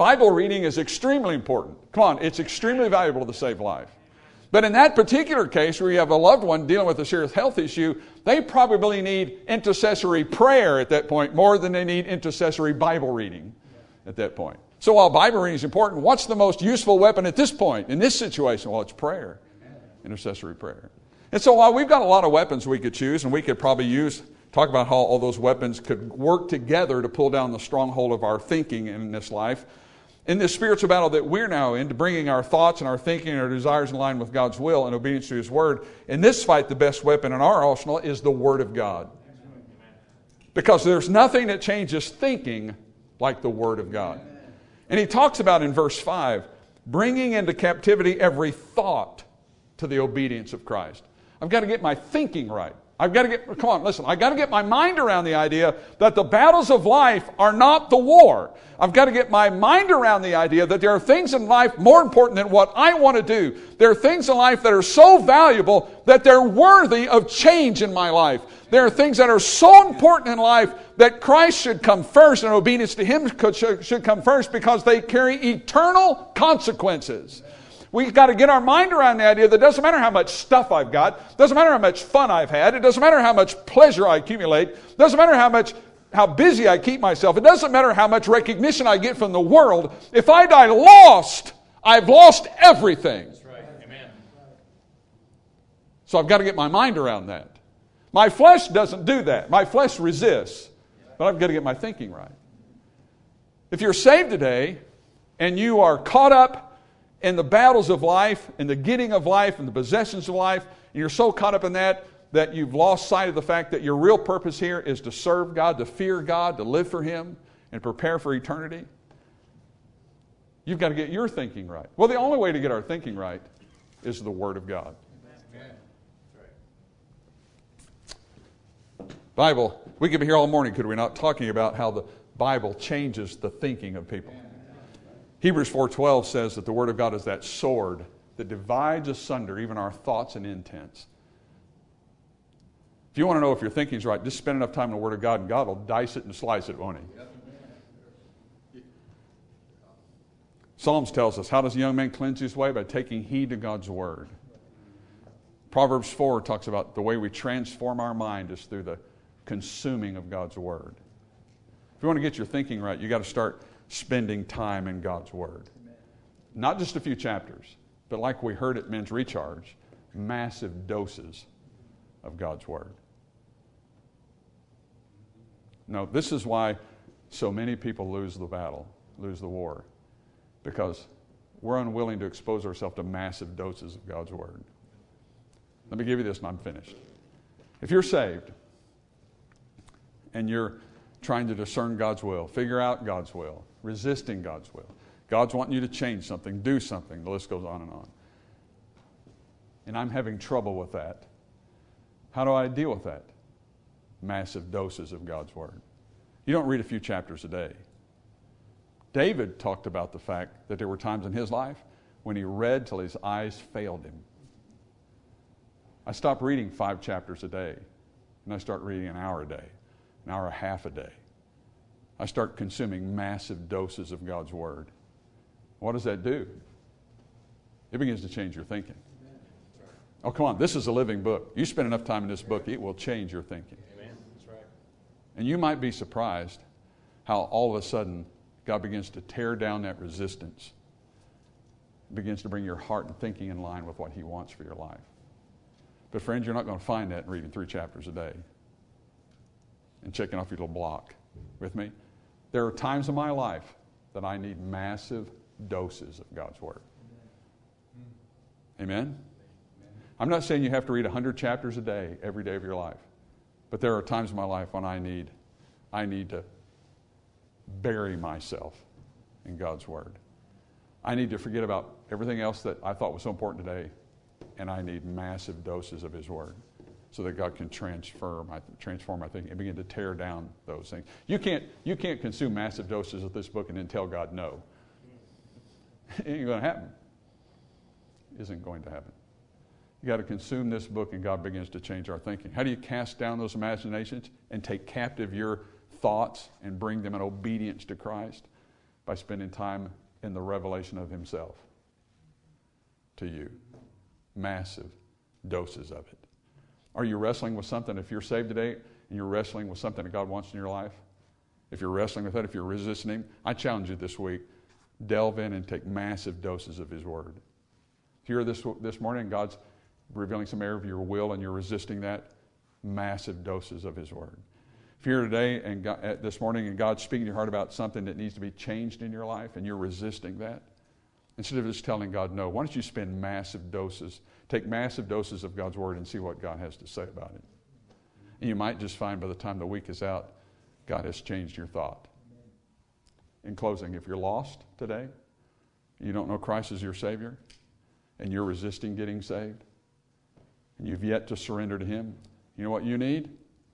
Speaker 1: Bible reading is extremely important. Come on, it's extremely valuable to save life. But in that particular case where you have a loved one dealing with a serious health issue, they probably need intercessory prayer at that point more than they need intercessory Bible reading at that point. So while Bible reading is important, what's the most useful weapon at this point, in this situation? Well, it's prayer, intercessory prayer. And so while we've got a lot of weapons we could choose, and we could probably talk about how all those weapons could work together to pull down the stronghold of our thinking in this life, in this spiritual battle that we're now in, to bringing our thoughts and our thinking and our desires in line with God's will and obedience to His Word, in this fight, the best weapon in our arsenal is the Word of God. Because there's nothing that changes thinking like the Word of God. And he talks about in verse 5, bringing into captivity every thought to the obedience of Christ. I've got to get my thinking right. I've got to get my mind around the idea that the battles of life are not the war. I've got to get my mind around the idea that there are things in life more important than what I want to do. There are things in life that are so valuable that they're worthy of change in my life. There are things that are so important in life that Christ should come first and obedience to Him should come first because they carry eternal consequences. We've got to get our mind around the idea that it doesn't matter how much stuff I've got, it doesn't matter how much fun I've had, it doesn't matter how much pleasure I accumulate, it doesn't matter how busy I keep myself, it doesn't matter how much recognition I get from the world. If I die lost, I've lost everything. That's right. Amen. So I've got to get my mind around that. My flesh doesn't do that. My flesh resists. But I've got to get my thinking right. If you're saved today and you are caught up in the battles of life, in the getting of life, and the possessions of life, and you're so caught up in that you've lost sight of the fact that your real purpose here is to serve God, to fear God, to live for Him, and prepare for eternity, you've got to get your thinking right. Well, the only way to get our thinking right is the Word of God. Bible, we could be here all morning, could we not, talking about how the Bible changes the thinking of people. Hebrews 4:12 says that the Word of God is that sword that divides asunder even our thoughts and intents. If you want to know if your thinking's right, just spend enough time in the Word of God and God will dice it and slice it, won't He? Psalms tells us, how does a young man cleanse his way? By taking heed to God's Word. Proverbs 4 talks about the way we transform our mind is through the consuming of God's Word. If you want to get your thinking right, you've got to start spending time in God's Word. Not just a few chapters, but like we heard at Men's Recharge, massive doses of God's Word. No, this is why so many people lose the battle, lose the war, because we're unwilling to expose ourselves to massive doses of God's Word. Let me give you this and I'm finished. If you're saved and you're trying to discern God's will, figure out God's will, resisting God's will, God's wanting you to change something, do something, the list goes on and on. And I'm having trouble with that. How do I deal with that? Massive doses of God's Word. You don't read a few chapters a day. David talked about the fact that there were times in his life when he read till his eyes failed him. I stopped reading 5 chapters a day, and I start reading an hour a day, an hour and a half a day. I start consuming massive doses of God's Word. What does that do? It begins to change your thinking. Oh, come on, this is a living book. You spend enough time in this book, it will change your thinking. Amen. That's right. And you might be surprised how all of a sudden God begins to tear down that resistance. Begins to bring your heart and thinking in line with what He wants for your life. But friends, you're not going to find that in reading 3 chapters a day and checking off your little block. With me? There are times in my life that I need massive doses of God's Word. Amen? I'm not saying you have to read 100 chapters a day every day of your life. But there are times in my life when I need to bury myself in God's Word. I need to forget about everything else that I thought was so important today, and I need massive doses of His Word so that God can transform my thinking and begin to tear down those things. You can't consume massive doses of this book and then tell God no. It ain't going to happen. It isn't going to happen. You got to consume this book and God begins to change our thinking. How do you cast down those imaginations and take captive your thoughts and bring them in obedience to Christ? by spending time in the revelation of himself to you. Massive doses of it. Are you wrestling with something? If you're saved today and you're wrestling with something that God wants in your life, if you're wrestling with that, if you're resisting him, I challenge you this week, delve in and take massive doses of his word. If you're here this morning and God's revealing some area of your will and you're resisting that, massive doses of his word. If you're here today and this morning and God's speaking to your heart about something that needs to be changed in your life and you're resisting that, instead of just telling God no, why don't you spend massive doses, take massive doses of God's word and see what God has to say about it. And you might just find by the time the week is out, God has changed your thought. In closing, if you're lost today, you don't know Christ as your Savior, and you're resisting getting saved, and you've yet to surrender to him, you know what you need?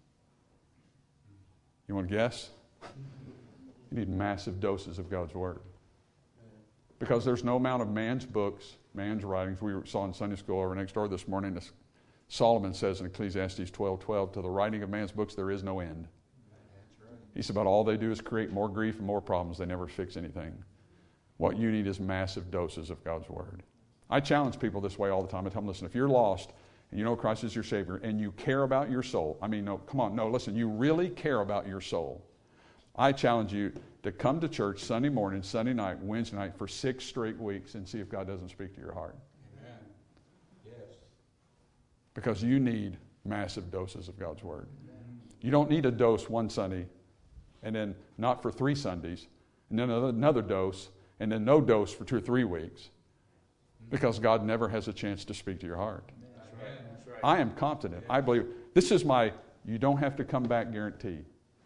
Speaker 1: You want to guess? You need massive doses of God's word. Because there's no amount of man's books, man's writings. We saw in Sunday school over next door this morning, Solomon says in Ecclesiastes 12:12, to the writing of man's books there is no end. He said, but all they do is create more grief and more problems. They never fix anything. What you need is massive doses of God's word. I challenge people this way all the time. I tell them, listen, if you're lost and you know Christ is your Savior and you care about your soul, listen, you really care about your soul. I challenge you to come to church Sunday morning, Sunday night, Wednesday night for 6 straight weeks and see if God doesn't speak to your heart.
Speaker 2: Amen. Yes.
Speaker 1: Because you need massive doses of God's word. Amen. You don't need a dose one Sunday and then not for 3 Sundays, and then another dose, and then no dose for 2 or 3 weeks. Because God never has a chance to speak to your heart.
Speaker 2: That's right. That's right.
Speaker 1: I am confident. I believe. This is my you don't have to come back guarantee.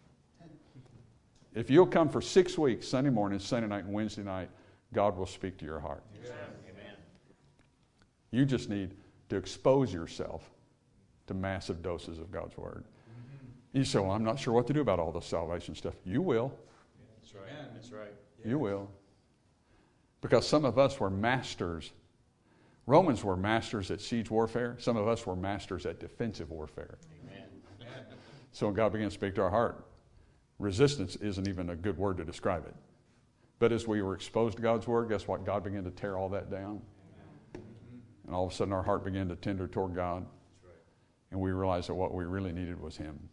Speaker 1: If you'll come for 6 weeks, Sunday morning, Sunday night, and Wednesday night, God will speak to your heart.
Speaker 2: Amen.
Speaker 1: You just need to expose yourself to massive doses of God's word. You say, well, I'm not sure what to do about all this salvation stuff. You will.
Speaker 2: That's right. That's right.
Speaker 1: You will. Because some of us were masters. Romans were masters at siege warfare. Some of us were masters at defensive warfare.
Speaker 2: Amen.
Speaker 1: So when God began to speak to our heart, resistance isn't even a good word to describe it. But as we were exposed to God's word, guess what? God began to tear all that down. And all of a sudden our heart began to tender toward God. And we realized that what we really needed was him.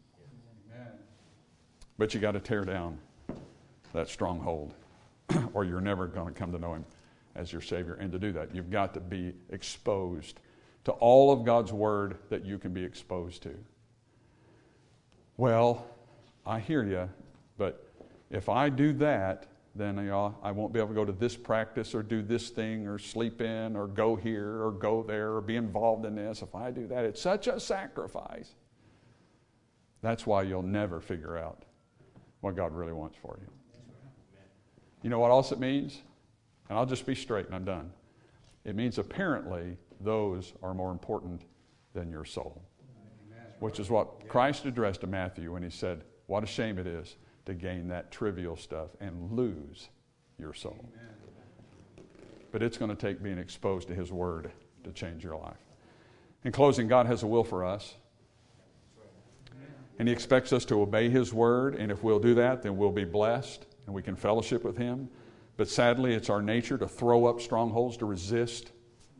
Speaker 1: But you got to tear down that stronghold or you're never going to come to know him as your Savior. And to do that, you've got to be exposed to all of God's word that you can be exposed to. Well, I hear you, but if I do that, then I won't be able to go to this practice or do this thing or sleep in or go here or go there or be involved in this. If I do that, it's such a sacrifice. That's why you'll never figure out what God really wants for you. You know what else it means? And I'll just be straight and I'm done. It means apparently those are more important than your soul. Which is what Christ addressed to Matthew when he said, what a shame it is to gain that trivial stuff and lose your soul. But it's going to take being exposed to his word to change your life. In closing, God has a will for us. And he expects us to obey his word, and if we'll do that, then we'll be blessed, and we can fellowship with him. But sadly, it's our nature to throw up strongholds, to resist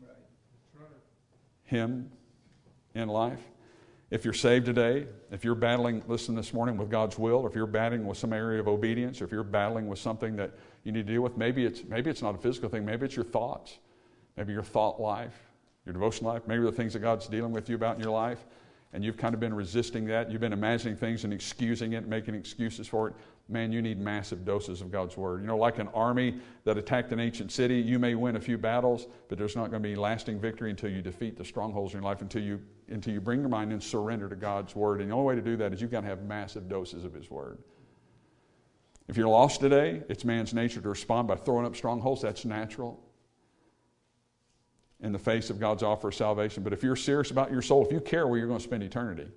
Speaker 1: him in life. If you're saved today, if you're battling, listen this morning, with God's will, or if you're battling with some area of obedience, or if you're battling with something that you need to deal with, maybe it's not a physical thing, maybe it's your thoughts, maybe your thought life, your devotion life, maybe the things that God's dealing with you about in your life, and you've kind of been resisting that. You've been imagining things and excusing it, making excuses for it. Man, you need massive doses of God's word. You know, like an army that attacked an ancient city, you may win a few battles, but there's not going to be lasting victory until you defeat the strongholds in your life, until you bring your mind and surrender to God's word. And the only way to do that is you've got to have massive doses of his word. If you're lost today, it's man's nature to respond by throwing up strongholds. That's natural in the face of God's offer of salvation. But if you're serious about your soul, if you care where you're going to spend eternity,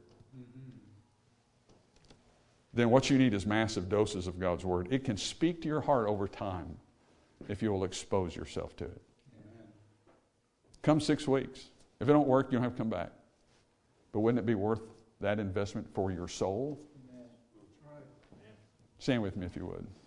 Speaker 1: then what you need is massive doses of God's word. It can speak to your heart over time if you will expose yourself to it. Amen. Come 6 weeks. If it don't work, you don't have to come back. But wouldn't it be worth that investment for your soul? Amen. Stand with me if you would.